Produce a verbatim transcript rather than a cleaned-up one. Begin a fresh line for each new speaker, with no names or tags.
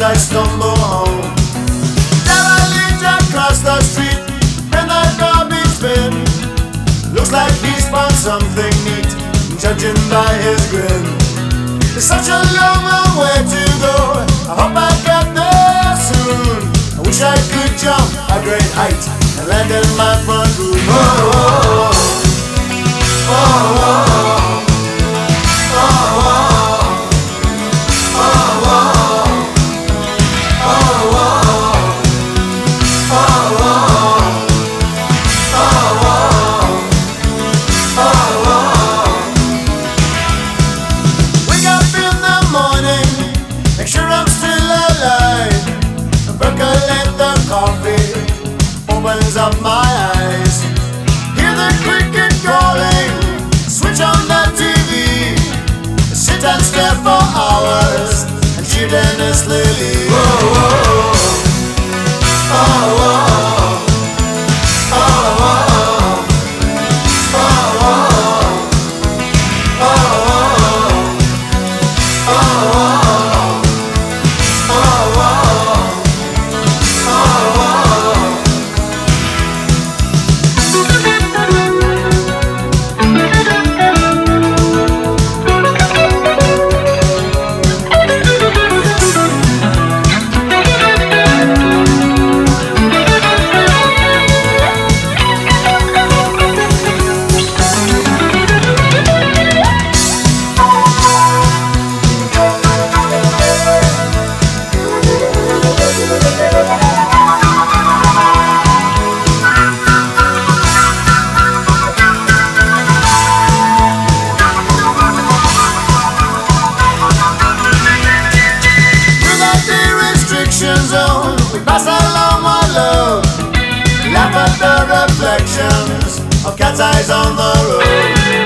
I stumble home. Derelict across the street in the garbage bin. Looks like he's found something neat, judging by his grin. It's such a long, long way to go. I hope I get there soon. I wish I could jump a great height and land in my front room. Oh, oh, oh, oh, oh. Opens up my eyes, hear the cricket calling, switch on the T V, sit and stare for hours, and she endlessly leave. Whoa, whoa, oh, oh, oh, oh, oh, oh, oh, oh, oh, oh. We pass along our love, laugh at the reflections of cat's eyes on the road.